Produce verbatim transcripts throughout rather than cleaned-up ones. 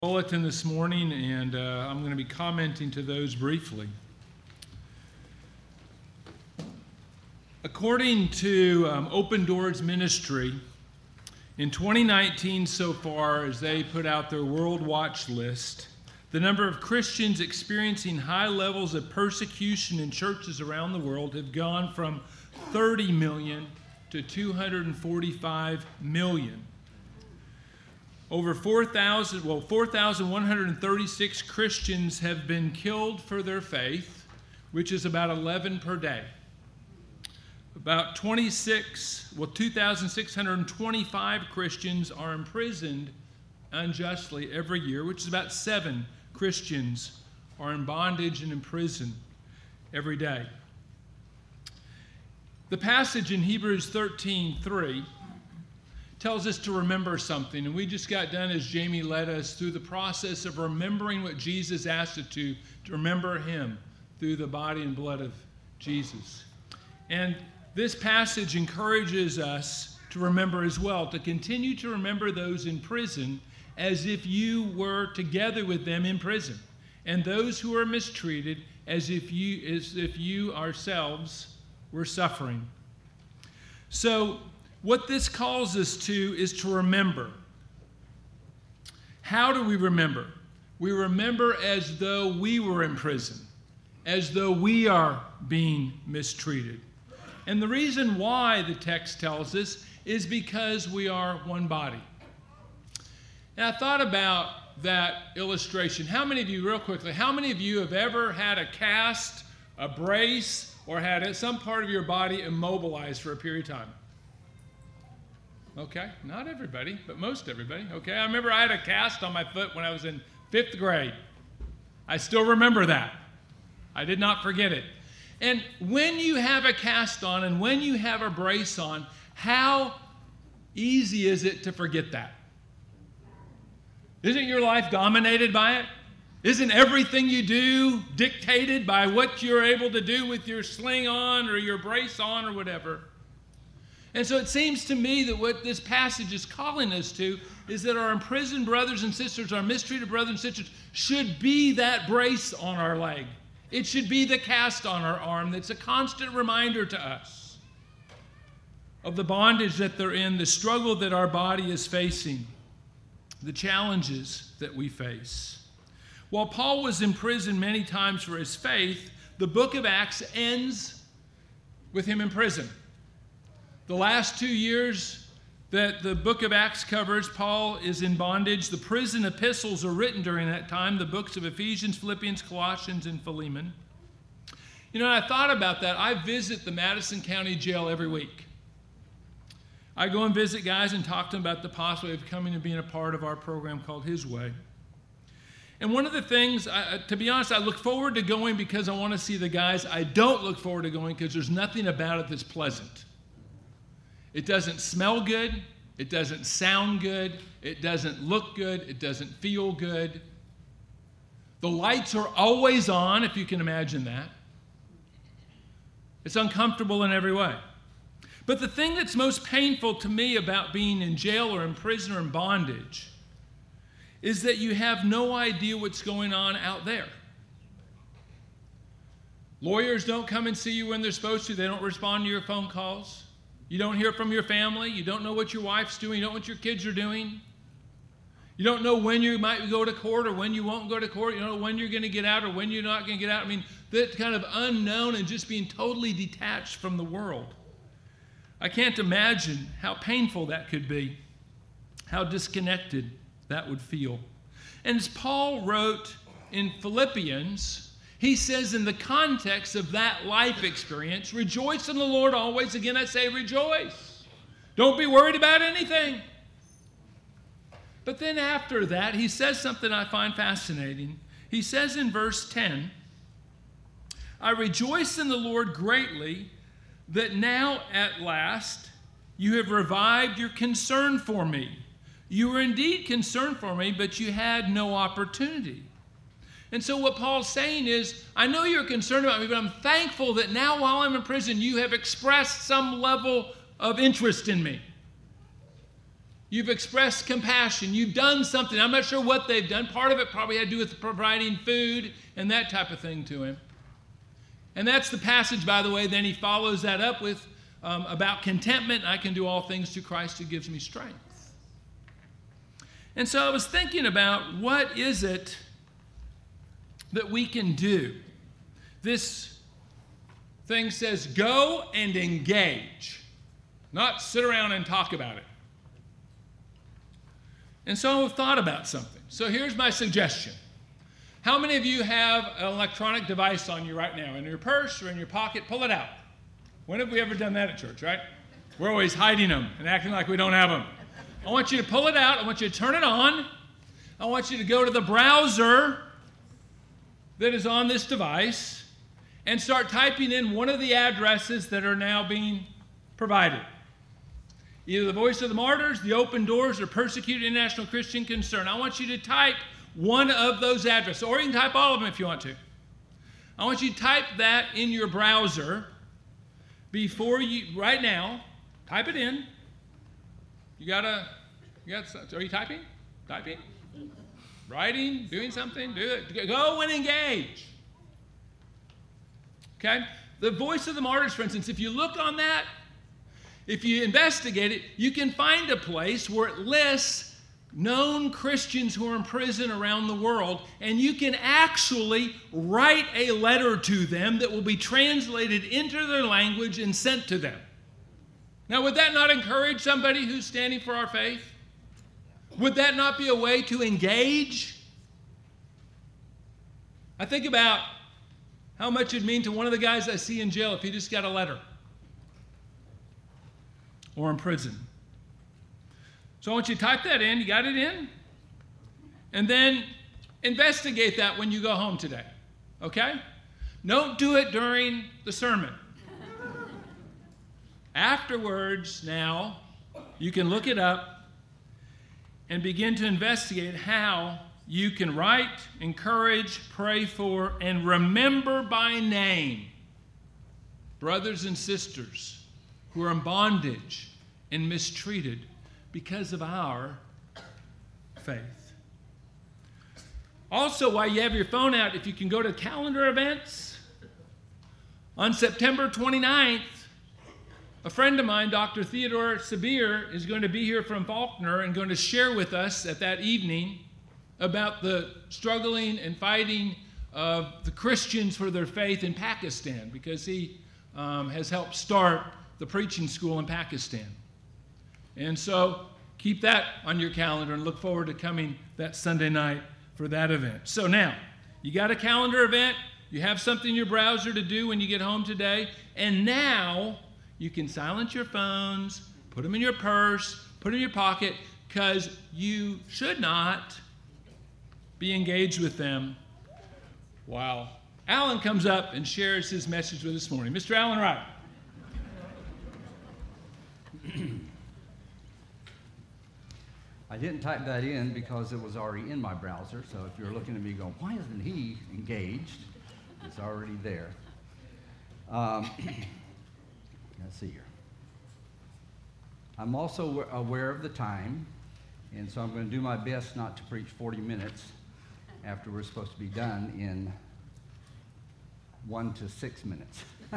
Bulletin this morning, and uh, I'm going to be commenting to those briefly. According to um, Open Doors Ministry, in twenty nineteen so far, as they put out their World Watch List, the number of Christians experiencing high levels of persecution in churches around the world have gone from thirty million to two hundred forty-five million. Over four thousand, well, four thousand one hundred thirty-six Christians have been killed for their faith, which is about eleven per day. About twenty-six, well, two thousand six hundred twenty-five Christians are imprisoned unjustly every year, which is about seven Christians are in bondage and in prison every day. The passage in Hebrews thirteen three tells us to remember something, and we just got done as Jamie led us through the process of remembering what Jesus asked us to, to remember him through the body and blood of Jesus. And this passage encourages us to remember as well, to continue to remember those in prison as if you were together with them in prison, and those who are mistreated as if you, as if you ourselves were suffering. So, what this calls us to is to remember. How do we remember? We remember as though we were in prison, as though we are being mistreated. And the reason why the text tells us is because we are one body. And I thought about that illustration. How many of you, real quickly, how many of you have ever had a cast, a brace, or had some part of your body immobilized for a period of time? Okay, not everybody, but most everybody. Okay, I remember I had a cast on my foot when I was in fifth grade. I still remember that. I did not forget it. And when you have a cast on and when you have a brace on, how easy is it to forget that? Isn't your life dominated by it? Isn't everything you do dictated by what you're able to do with your sling on or your brace on or whatever? And so it seems to me that what this passage is calling us to is that our imprisoned brothers and sisters, our mistreated brothers and sisters, should be that brace on our leg. It should be the cast on our arm that's a constant reminder to us of the bondage that they're in, the struggle that our body is facing, the challenges that we face. While Paul was in prison many times for his faith, the book of Acts ends with him in prison. The last two years that the book of Acts covers, Paul is in bondage. The prison epistles are written during that time, the books of Ephesians, Philippians, Colossians, and Philemon. You know, I thought about that. I visit the Madison County Jail every week. I go and visit guys and talk to them about the possibility of coming and being a part of our program called His Way. And one of the things, I, to be honest, I look forward to going because I want to see the guys. I don't look forward to going because there's nothing about it that's pleasant. It doesn't smell good, it doesn't sound good, it doesn't look good, it doesn't feel good. The lights are always on, if you can imagine that. It's uncomfortable in every way. But the thing that's most painful to me about being in jail or in prison or in bondage is that you have no idea what's going on out there. Lawyers don't come and see you when they're supposed to. They don't respond to your phone calls. You don't hear from your family. You don't know what your wife's doing. You don't know what your kids are doing. You don't know when you might go to court or when you won't go to court. You don't know when you're going to get out or when you're not going to get out. I mean, that kind of unknown and just being totally detached from the world. I can't imagine how painful that could be, how disconnected that would feel. And as Paul wrote in Philippians, he says in the context of that life experience, rejoice in the Lord always. Again, I say rejoice. Don't be worried about anything. But then after that, he says something I find fascinating. He says in verse ten, I rejoice in the Lord greatly that now at last you have revived your concern for me. You were indeed concerned for me, but you had no opportunity. And so what Paul's saying is, I know you're concerned about me, but I'm thankful that now while I'm in prison, you have expressed some level of interest in me. You've expressed compassion. You've done something. I'm not sure what they've done. Part of it probably had to do with providing food and that type of thing to him. And that's the passage, by the way. Then he follows that up with um, about contentment. I can do all things through Christ who gives me strength. And so I was thinking about what is it that we can do. This thing says go and engage, not sit around and talk about it. And so I've thought about something. So here's my suggestion. How many of you have an electronic device on you right now? In your purse or in your pocket? Pull it out. When have we ever done that at church, right? We're always hiding them and acting like we don't have them. I want you to pull it out. I want you to turn it on. I want you to go to the browser that is on this device and start typing in one of the addresses that are now being provided. Either the Voice of the Martyrs, the Open Doors, or Persecuted International Christian Concern. I want you to type one of those addresses, or you can type all of them if you want to. I want you to type that in your browser before you, right now, type it in. You gotta, you got, are you typing? Typing? Writing? Doing something? Do it. Go and engage. Okay? The Voice of the Martyrs, for instance, if you look on that, if you investigate it, you can find a place where it lists known Christians who are in prison around the world, and you can actually write a letter to them that will be translated into their language and sent to them. Now, would that not encourage somebody who's standing for our faith? Would that not be a way to engage? I think about how much it'd mean to one of the guys I see in jail if he just got a letter. Or in prison. So I want you to type that in. You got it in? And then investigate that when you go home today. Okay? Don't do it during the sermon. Afterwards, now, you can look it up and begin to investigate how you can write, encourage, pray for, and remember by name brothers and sisters who are in bondage and mistreated because of our faith. Also, while you have your phone out, if you can go to calendar events, on September twenty-ninth, a friend of mine, Doctor Theodore Sabir, is going to be here from Faulkner and going to share with us at that evening about the struggling and fighting of the Christians for their faith in Pakistan, because he um, has helped start the preaching school in Pakistan. And so keep that on your calendar and look forward to coming that Sunday night for that event. So now, you got a calendar event, you have something in your browser to do when you get home today, and now you can silence your phones, put them in your purse, put them in your pocket, because you should not be engaged with them while Alan comes up and shares his message with us this morning. Mister Alan Wright. I didn't type that in because it was already in my browser, so if you're looking at me going, why isn't he engaged? It's already there. Um, let's see here. I'm also aware of the time, and so I'm going to do my best not to preach forty minutes after we're supposed to be done in one to six minutes.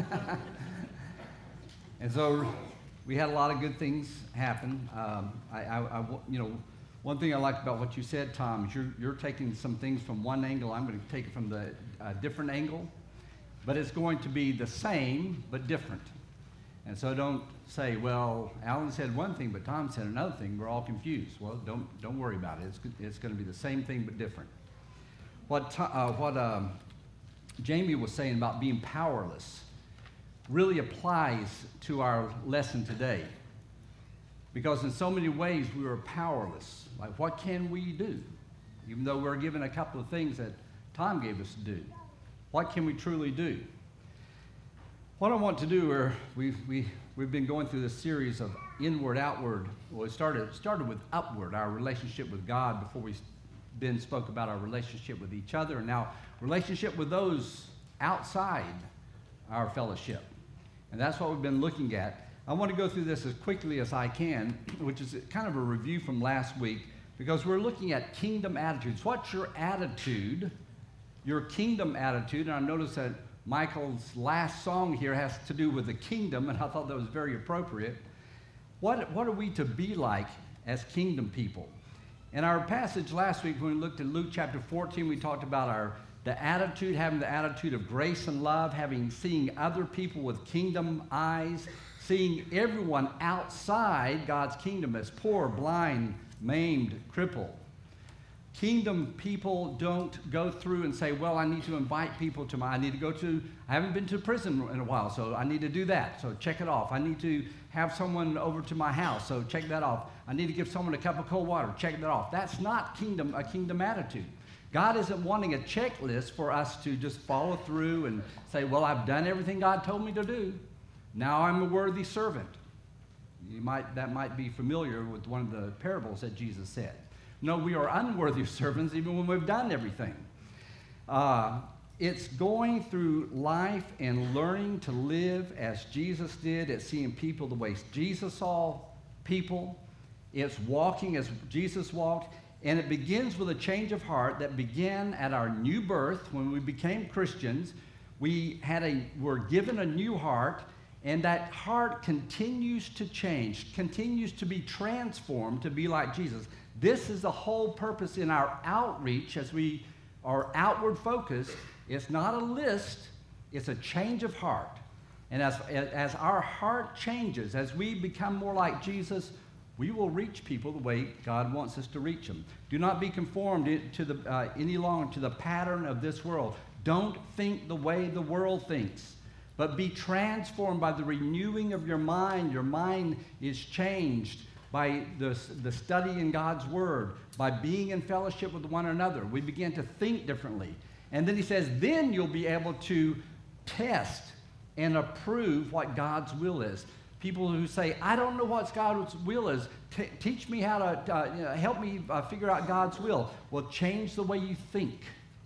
And so we had a lot of good things happen. Um, I, I, I, you know, one thing I liked about what you said, Tom, is you're, you're taking some things from one angle. I'm going to take it from the uh, different angle, but it's going to be the same but different. And so don't say, well, Alan said one thing, but Tom said another thing. We're all confused. Well, don't don't worry about it. It's it's going to be the same thing but different. What uh, what um, Jamie was saying about being powerless really applies to our lesson today. Because in so many ways we are powerless. Like, what can we do? Even though we're given a couple of things that Tom gave us to do. What can we truly do? What I want to do, are we've, we, we've been going through this series of inward, outward. Well, it started, started with upward, our relationship with God, before we then spoke about our relationship with each other, and now relationship with those outside our fellowship. And that's what we've been looking at. I want to go through this as quickly as I can, which is kind of a review from last week, because we're looking at kingdom attitudes. What's your attitude, your kingdom attitude? And I noticed that Michael's last song here has to do with the kingdom, and I thought that was very appropriate. What, what are we to be like as kingdom people? In our passage last week, when we looked at Luke chapter fourteen, we talked about our the attitude, having the attitude of grace and love, having seeing other people with kingdom eyes, seeing everyone outside God's kingdom as poor, blind, maimed, crippled. Kingdom people don't go through and say, well, I need to invite people to my, I need to go to, I haven't been to prison in a while, so I need to do that, so check it off. I need to have someone over to my house, so check that off. I need to give someone a cup of cold water, check that off. That's not kingdom, a kingdom attitude. God isn't wanting a checklist for us to just follow through and say, well, I've done everything God told me to do. Now I'm a worthy servant. You might, that might be familiar with one of the parables that Jesus said. No, we are unworthy servants even when we've done everything. Uh, it's going through life and learning to live as Jesus did. It's seeing people the way Jesus saw people. It's walking as Jesus walked. And it begins with a change of heart that began at our new birth when we became Christians. We had a, were given a new heart, and that heart continues to change, continues to be transformed to be like Jesus. This is the whole purpose in our outreach as we are outward focused. It's not a list, it's a change of heart. And as, as our heart changes, as we become more like Jesus, we will reach people the way God wants us to reach them. Do not be conformed to the, uh, any longer to the pattern of this world. Don't think the way the world thinks, but be transformed by the renewing of your mind. Your mind is changed by the, the study in God's Word, by being in fellowship with one another. We begin to think differently. And then he says, then you'll be able to test and approve what God's will is. People who say, I don't know what God's will is. T- teach me how to, uh, you know, help me uh, figure out God's will. Well, change the way you think,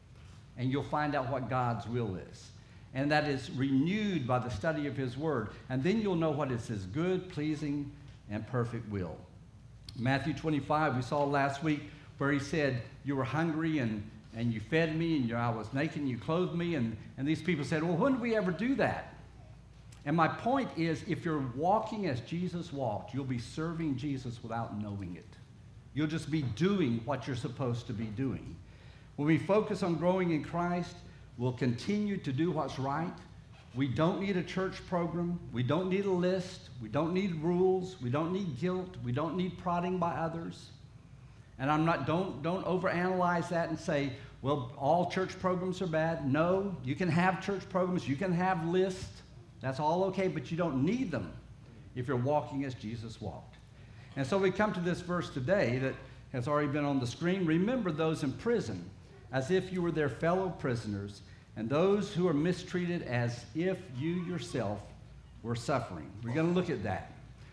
and you'll find out what God's will is. And that is renewed by the study of his word. And then you'll know what is his good, pleasing, and perfect will. Matthew twenty-five, we saw last week where he said, you were hungry and, and you fed me, and you, I was naked and you clothed me. And, and these people said, well, when did we ever do that? And my point is, if you're walking as Jesus walked, you'll be serving Jesus without knowing it. You'll just be doing what you're supposed to be doing. When we focus on growing in Christ, we'll continue to do what's right. We don't need a church program. We don't need a list. We don't need rules. We don't need guilt. We don't need prodding by others. And I'm not, don't, don't overanalyze that and say, well, all church programs are bad. No, you can have church programs. You can have lists. That's all okay, but you don't need them if you're walking as Jesus walked. And so we come to this verse today that has already been on the screen. Remember those in prison as if you were their fellow prisoners, and those who are mistreated as if you yourself were suffering. We're going to look at that.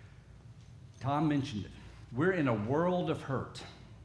Tom mentioned it. We're in a world of hurt.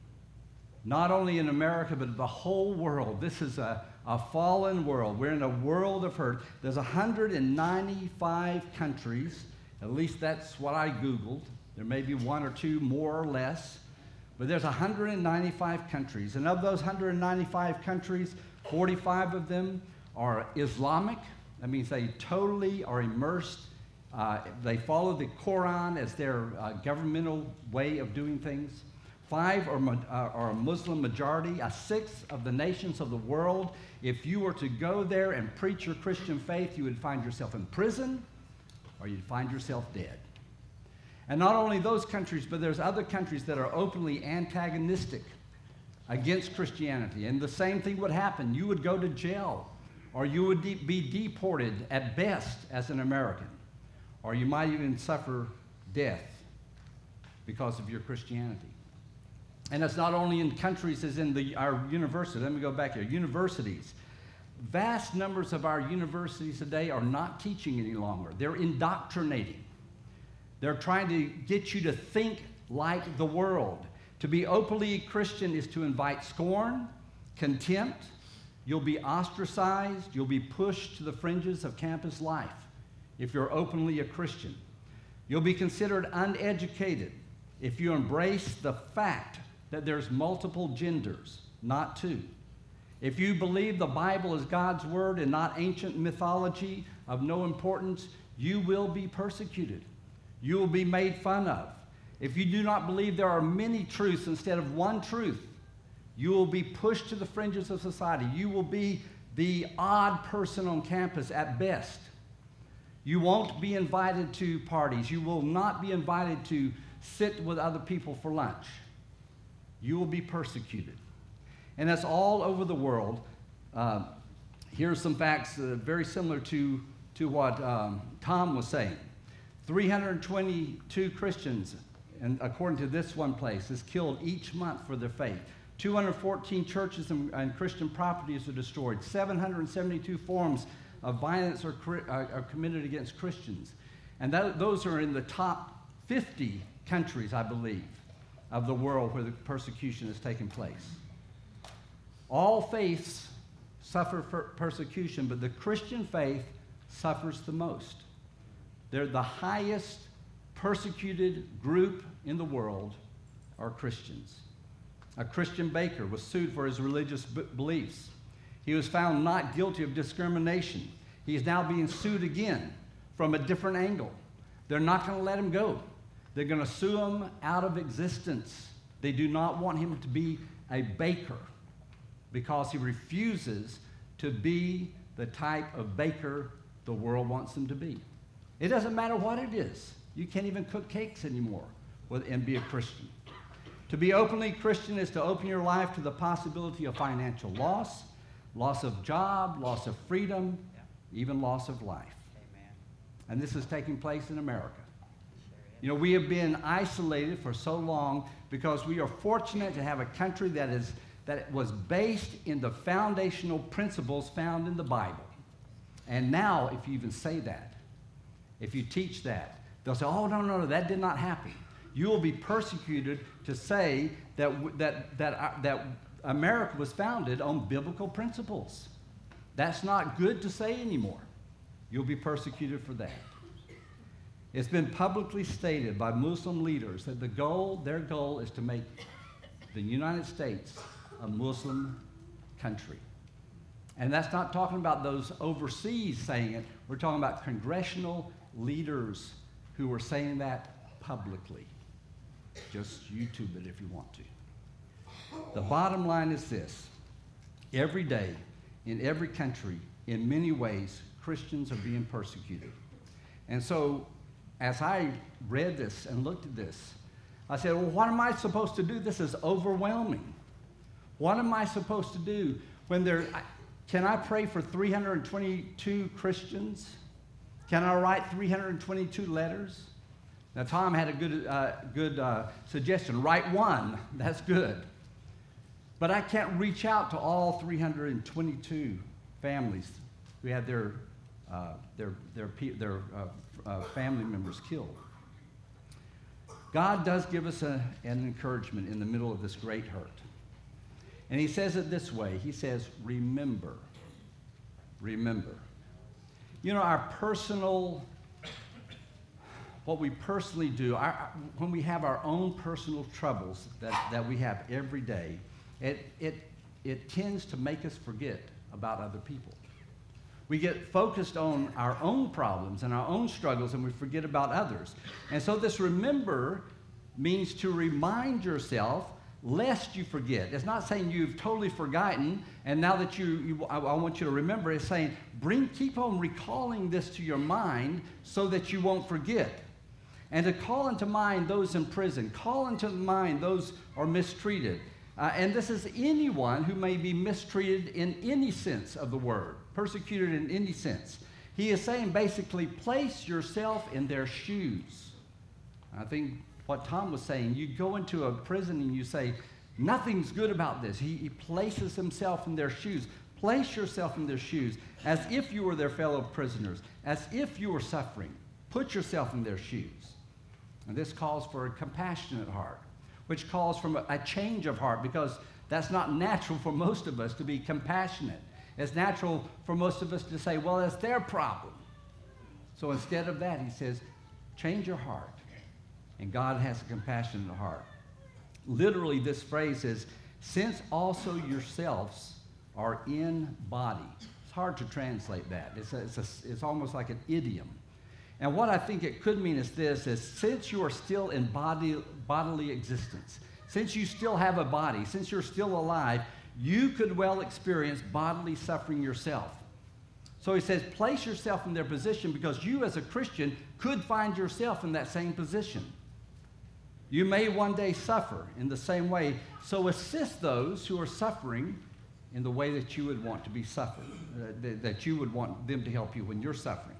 Not only in America, but the whole world. This is a, a fallen world. We're in a world of hurt. There's one hundred ninety-five countries. At least that's what I Googled. There may be one or two more or less. But there's one hundred ninety-five countries. And of those one hundred ninety-five countries, forty-five of them are Islamic. That means they totally are immersed. Uh, they follow the Quran as their uh, governmental way of doing things. Five are, uh, are a Muslim majority. A sixth of the nations of the world. If you were to go there and preach your Christian faith, you would find yourself in prison or you'd find yourself dead. And not only those countries, but there's other countries that are openly antagonistic against Christianity. And the same thing would happen. You would go to jail, or you would de- be deported at best as an American, or you might even suffer death because of your Christianity. And it's not only in countries as in the, our universities. Let me go back here. Universities. Vast numbers of our universities today are not teaching any longer. They're indoctrinating. They're trying to get you to think like the world. To be openly Christian is to invite scorn, contempt. You'll be ostracized. You'll be pushed to the fringes of campus life if you're openly a Christian. You'll be considered uneducated if you embrace the fact that there's multiple genders, not two. If you believe the Bible is God's word and not ancient mythology of no importance, you will be persecuted. You will be made fun of. If you do not believe there are many truths instead of one truth, you will be pushed to the fringes of society. You will be the odd person on campus at best. You won't be invited to parties. You will not be invited to sit with other people for lunch. You will be persecuted. And that's all over the world. Uh, here's some facts uh, very similar to, to what um, Tom was saying. three hundred twenty-two Christians, and according to this one place, is killed each month for their faith. two hundred fourteen churches and, and Christian properties are destroyed. seven hundred seventy-two forms of violence are, are, are committed against Christians. And that, those are in the top fifty countries, I believe, of the world where the persecution has taken place. All faiths suffer for persecution, but the Christian faith suffers the most. They're the highest persecuted group in the world are Christians. A Christian baker was sued for his religious b- beliefs. He was found not guilty of discrimination. He is now being sued again from a different angle. They're not going to let him go. They're going to sue him out of existence. They do not want him to be a baker because he refuses to be the type of baker the world wants him to be. It doesn't matter what it is. You can't even cook cakes anymore and be a Christian. To be openly Christian is to open your life to the possibility of financial loss, loss of job, loss of freedom, even loss of life. Amen. And this is taking place in America. You know, we have been isolated for so long because we are fortunate to have a country that is that was based in the foundational principles found in the Bible. And now, if you even say that, if you teach that, they'll say, oh, no, no, no, that did not happen. You will be persecuted to say that, that, that, uh, that America was founded on biblical principles. That's not good to say anymore. You'll be persecuted for that. It's been publicly stated by Muslim leaders that the goal, their goal is to make the United States a Muslim country. And that's not talking about those overseas saying it. We're talking about congressional leaders who are saying that publicly. Just YouTube it if you want to. The bottom line is this. Every day, in every country, in many ways, Christians are being persecuted. And so, as I read this and looked at this, I said, well, what am I supposed to do? This is overwhelming. What am I supposed to do when there, can I pray for three hundred twenty-two Christians? Can I write three hundred twenty-two letters? Now, Tom had a good, uh, good uh, suggestion. Write one. That's good. But I can't reach out to all three hundred twenty-two families who had their, uh, their, their, their uh, uh, family members killed. God does give us a, an encouragement in the middle of this great hurt. And he says it this way. He says, remember. Remember. You know, our personal, what we personally do, our, when we have our own personal troubles that, that we have every day, it, it, it tends to make us forget about other people. We get focused on our own problems and our own struggles, and we forget about others. And so this remember means to remind yourself lest you forget. It's not saying you've totally forgotten, and now that you, you I, I want you to remember. It's saying bring, keep on recalling this to your mind so that you won't forget. And to call into mind those in prison, call into mind those who are mistreated. Uh, and this is anyone who may be mistreated in any sense of the word, persecuted in any sense. He is saying basically place yourself in their shoes. I think what Tom was saying, you go into a prison and you say, nothing's good about this. He, he places himself in their shoes. Place yourself in their shoes as if you were their fellow prisoners, as if you were suffering. Put yourself in their shoes. And this calls for a compassionate heart, which calls for a, a change of heart, because that's not natural for most of us to be compassionate. It's natural for most of us to say, well, it's their problem. So instead of that, he says, Change your heart. And God has a compassionate heart. Literally, this phrase is, since also yourselves are in body. It's hard to translate that. It's, a, it's, a, it's almost like an idiom. And what I think it could mean is this, is since you are still in body, bodily existence, since you still have a body, since you're still alive, you could well experience bodily suffering yourself. So he says, place yourself in their position because you as a Christian could find yourself in that same position. You may one day suffer in the same way, so assist those who are suffering in the way that you would want to be suffered, uh, that, that you would want them to help you when you're suffering.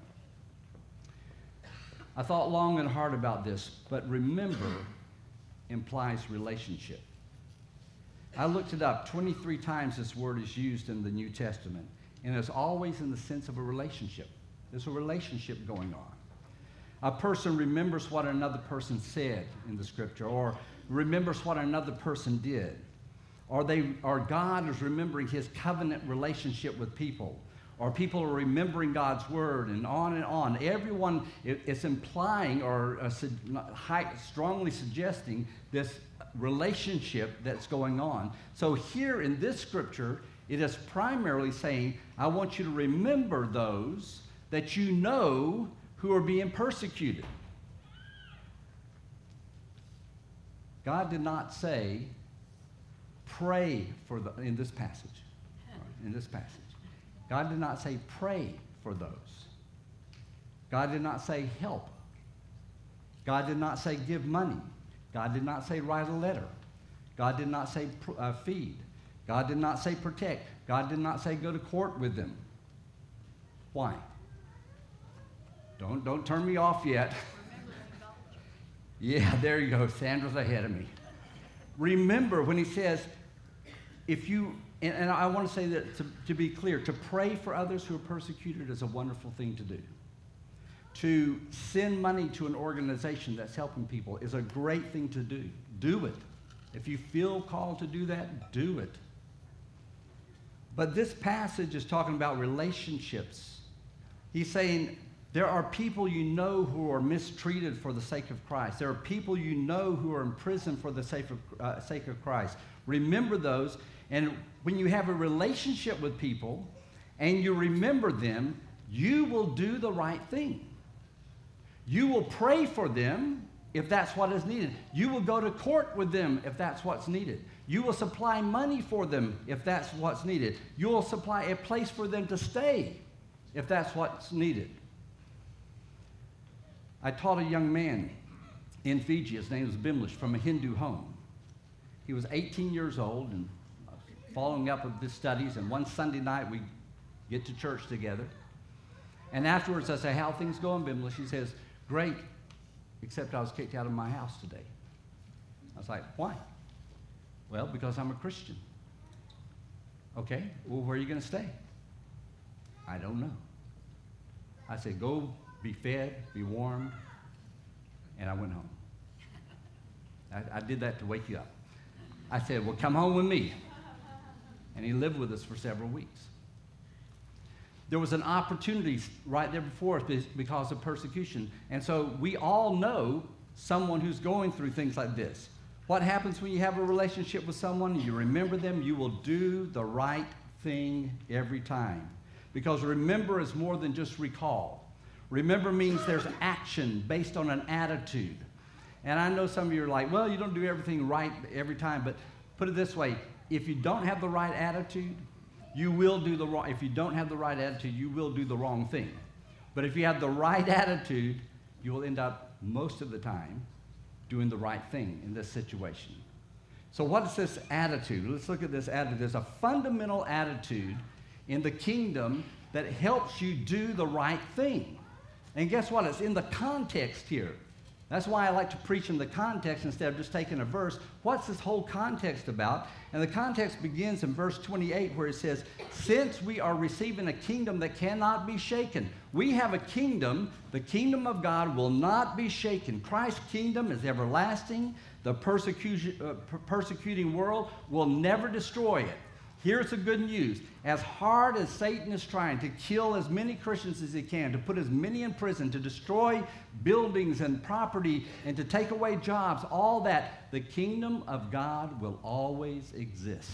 I thought long and hard about this, but remember implies relationship. I looked it up. twenty-three times this word is used in the New Testament, and it's always in the sense of a relationship. There's a relationship going on. A person remembers what another person said in the scripture, or remembers what another person did, or they, or God is remembering his covenant relationship with people, or people are remembering God's word, and on and on. Everyone is implying or uh, high, strongly suggesting this relationship that's going on. So here in this scripture, it is primarily saying, I want you to remember those that you know who are being persecuted. God did not say, pray for the, in this passage. In this passage. God did not say, pray for those. God did not say, help. God did not say, give money. God did not say, write a letter. God did not say, uh, feed. God did not say, protect. God did not say, go to court with them. Why? Don't, don't turn me off yet. Yeah, there you go. Sandra's ahead of me. Remember when he says, if you, and, and I want to say that to, to be clear, to pray for others who are persecuted is a wonderful thing to do. To send money to an organization that's helping people is a great thing to do. Do it. If you feel called to do that, do it. But this passage is talking about relationships. He's saying, there are people you know who are mistreated for the sake of Christ. There are people you know who are in prison for the sake of, uh, sake of Christ. Remember those, and when you have a relationship with people and you remember them, you will do the right thing. You will pray for them if that's what is needed. You will go to court with them if that's what's needed. You will supply money for them if that's what's needed. You will supply a place for them to stay if that's what's needed. I taught a young man in Fiji, his name was Bimlish, from a Hindu home. He was eighteen years old and following up with his studies, and one Sunday night we get to church together. And afterwards I say, how are things going, Bimlish? He says, great, except I was kicked out of my house today. I was like, why? Well, because I'm a Christian. Okay, well, where are you going to stay? I don't know. I said, go be fed, be warmed, and I went home. I, I did that to wake you up. I said, well, come home with me. And he lived with us for several weeks. There was an opportunity right there before us because of persecution. And so we all know someone who's going through things like this. What happens when you have a relationship with someone, you remember them, you will do the right thing every time. Because remember is more than just recall. Remember means there's action based on an attitude. And I know some of you are like, well, you don't do everything right every time, but put it this way, if you don't have the right attitude, you will do the wrong, if you don't have the right attitude, you will do the wrong thing. But if you have the right attitude, you will end up most of the time doing the right thing in this situation. So what is this attitude? Let's look at this attitude. There's a fundamental attitude in the kingdom that helps you do the right thing. And guess what? It's in the context here. That's why I like to preach in the context instead of just taking a verse. What's this whole context about? And the context begins in verse twenty-eight where it says, since we are receiving a kingdom that cannot be shaken. We have a kingdom. The kingdom of God will not be shaken. Christ's kingdom is everlasting. The persecution, uh, per- persecuting world will never destroy it. Here's the good news. As hard as Satan is trying to kill as many Christians as he can, to put as many in prison, to destroy buildings and property, and to take away jobs, all that, the kingdom of God will always exist.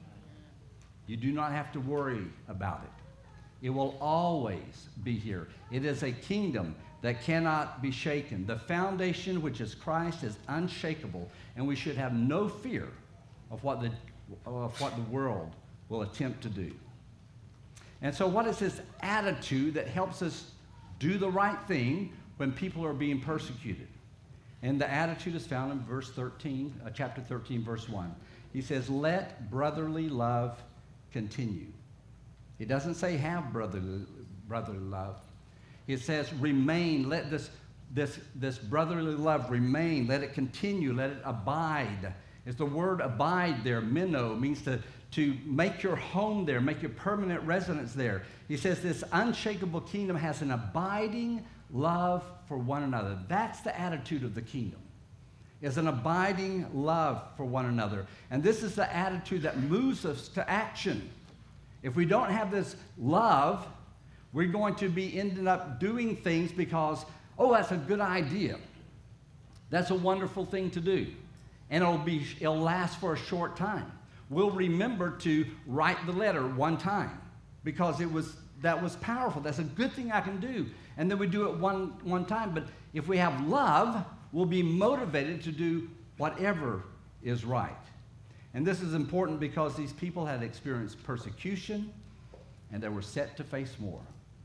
You do not have to worry about it. It will always be here. It is a kingdom that cannot be shaken. The foundation, which is Christ, is unshakable, and we should have no fear of what the of what the world will attempt to do. And so what is this attitude that helps us do the right thing when people are being persecuted? And the attitude is found in verse thirteen, uh, chapter thirteen, verse one. He says, let brotherly love continue. He doesn't say have brotherly, brotherly love. He says remain, let this, this, this brotherly love remain, let it continue, let it abide. It's the word abide there, meno, means to, to make your home there, make your permanent residence there. He says this unshakable kingdom has an abiding love for one another. That's the attitude of the kingdom, is an abiding love for one another. And this is the attitude that moves us to action. If we don't have this love, we're going to be ending up doing things because, oh, that's a good idea. That's a wonderful thing to do. And it'll be, it'll last for a short time. We'll remember to write the letter one time because it was, that was powerful. That's a good thing I can do. And then we do it one, one time. But if we have love, we'll be motivated to do whatever is right. And this is important because these people had experienced persecution and they were set to face more.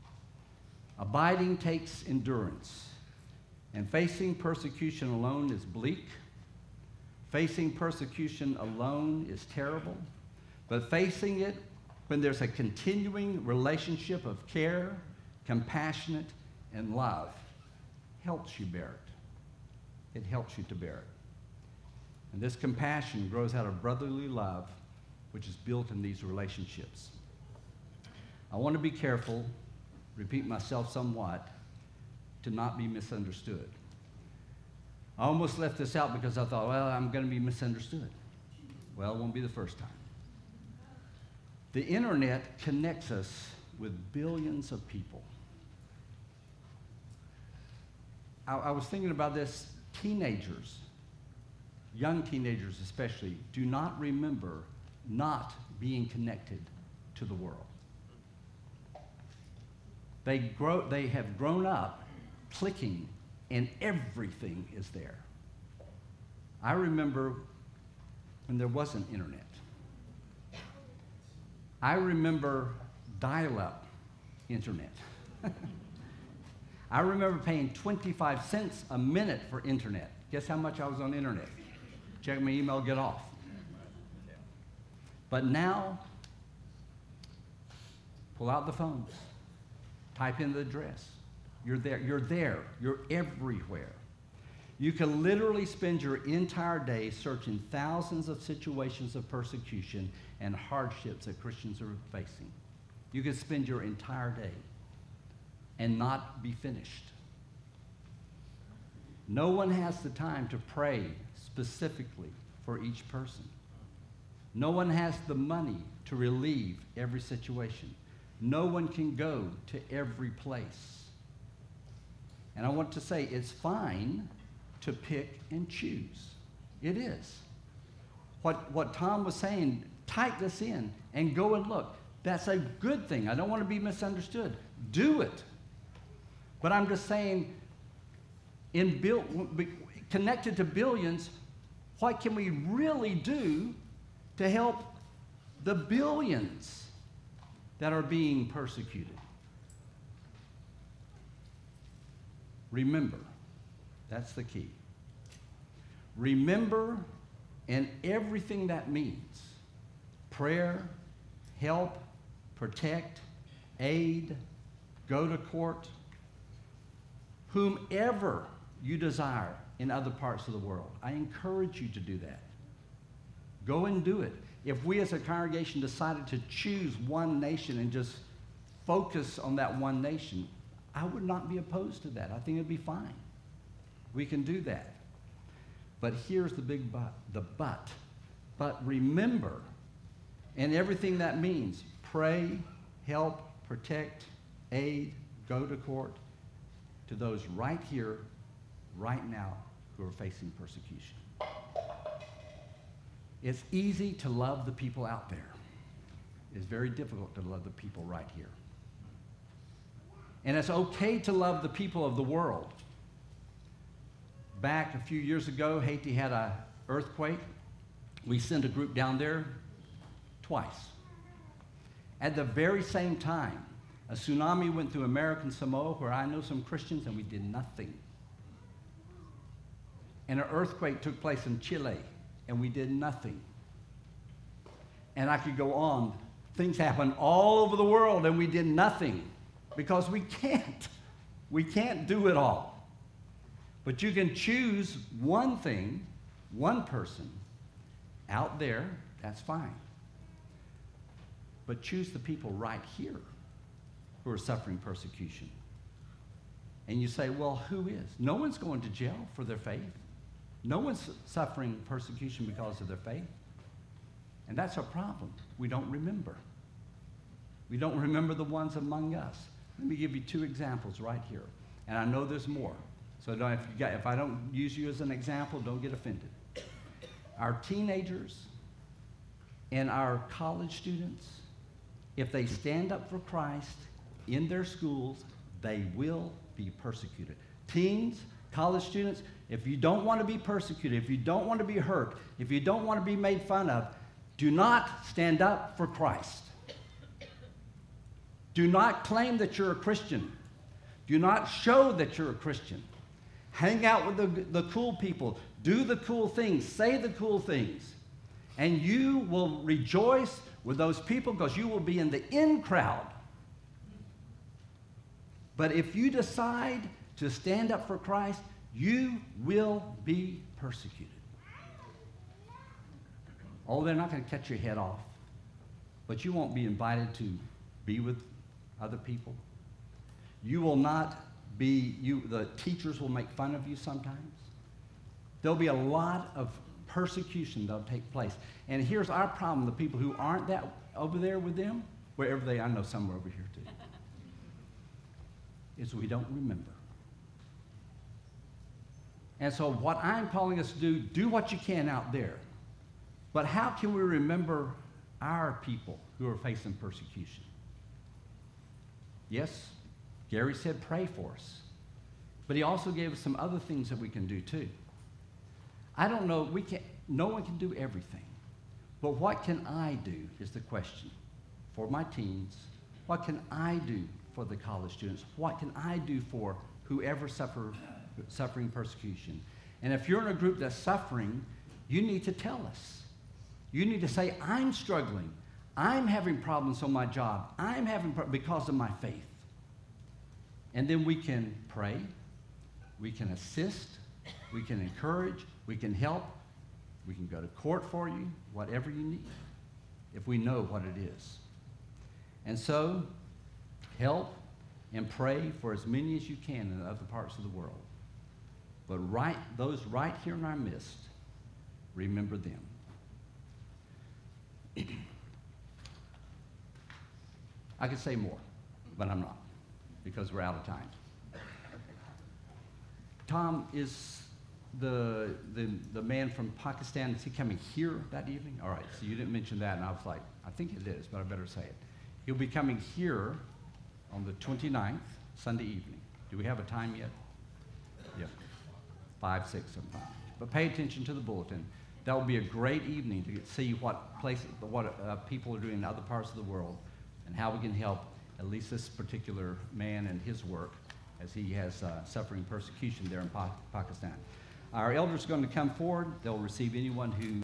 Abiding takes endurance. And facing persecution alone is bleak. Facing persecution alone is terrible, but facing it when there's a continuing relationship of care, compassionate, and love helps you bear it. It helps you to bear it. And this compassion grows out of brotherly love, which is built in these relationships. I want to be careful, repeat myself somewhat, to not be misunderstood. I almost left this out because I thought, well, I'm going to be misunderstood. Well, it won't be the first time. The internet connects us with billions of people. I, I was thinking about this. Teenagers, young teenagers especially, do not remember not being connected to the world. They grow, they have grown up clicking, and everything is there. I remember when there wasn't internet. I remember dial-up internet. I remember paying twenty-five cents a minute for internet. Guess how much I was on the internet? Check my email, get off. But now, pull out the phones, type in the address. You're there, you're there, you're everywhere. You can literally spend your entire day searching thousands of situations of persecution and hardships that Christians are facing. You can spend your entire day and not be finished. No one has the time to pray specifically for each person. No one has the money to relieve every situation. No one can go to every place. And I want to say it's fine to pick and choose. It is. What, what Tom was saying, type this in and go and look. That's a good thing. I don't want to be misunderstood. Do it. But I'm just saying, in bil- connected to billions, what can we really do to help the billions that are being persecuted? Remember, that's the key. Remember, and everything that means: prayer, help, protect, aid, go to court, whomever you desire in other parts of the world. I encourage you to do that. Go and do it. If we as a congregation decided to choose one nation and just focus on that one nation, I would not be opposed to that. I think it'd be fine. We can do that. But here's the big but, the but. But remember, and everything that means. Pray, help, protect, aid, go to court to those right here, right now, who are facing persecution. It's easy to love the people out there. It's very difficult to love the people right here. And it's okay to love the people of the world. Back a few years ago, Haiti had an earthquake. We sent a group down there twice. At the very same time, a tsunami went through American Samoa, where I know some Christians, and we did nothing. And an earthquake took place in Chile, and we did nothing. And I could go on. Things happen all over the world, and we did nothing because we can't. We can't do it all. But you can choose one thing, one person out there, that's fine. But choose the people right here who are suffering persecution. And you say, well, who is? No one's going to jail for their faith. No one's suffering persecution because of their faith. And that's our problem. We don't remember. We don't remember the ones among us. Let me give you two examples right here. And I know there's more. So don't, if, you got, if I don't use you as an example, don't get offended. Our teenagers and our college students, if they stand up for Christ in their schools, they will be persecuted. Teens, college students, if you don't want to be persecuted, if you don't want to be hurt, if you don't want to be made fun of, do not stand up for Christ. Do not claim that you're a Christian. Do not show that you're a Christian. Hang out with the, the cool people. Do the cool things. Say the cool things. And you will rejoice with those people because you will be in the in crowd. But if you decide to stand up for Christ, you will be persecuted. Oh, they're not going to cut your head off, but you won't be invited to be with other people. You will not be, you, the teachers will make fun of you sometimes. There'll be a lot of persecution that'll take place. And here's our problem, the people who aren't that over there with them, wherever they are, I know some are over here too, is we don't remember. And so what I'm calling us to do, do what you can out there. But how can we remember our people who are facing persecution? Yes, Gary said pray for us. But he also gave us some other things that we can do too. I don't know, we can't, no one can do everything. But what can I do is the question for my teens. What can I do for the college students? What can I do for whoever suffer, suffering persecution? And if you're in a group that's suffering, you need to tell us. You need to say, I'm struggling. I'm having problems on my job. I'm having problems because of my faith. And then we can pray. We can assist. We can encourage. We can help. We can go to court for you, whatever you need, if we know what it is. And so, help and pray for as many as you can in other parts of the world. But right, those right here in our midst, remember them. I could say more, but I'm not, because we're out of time. Tom, is the, the, the man from Pakistan, is he coming here that evening? All right, so you didn't mention that, and I was like, I think it is, but I better say it. He'll be coming here on the twenty-ninth, Sunday evening. Do we have a time yet? Yeah, five, six sometime. But pay attention to the bulletin. That will be a great evening to get, see what places, what uh, people are doing in other parts of the world, and how we can help at least this particular man and his work as he has uh, suffering persecution there in pa- Pakistan. Our elders are going to come forward. They'll receive anyone who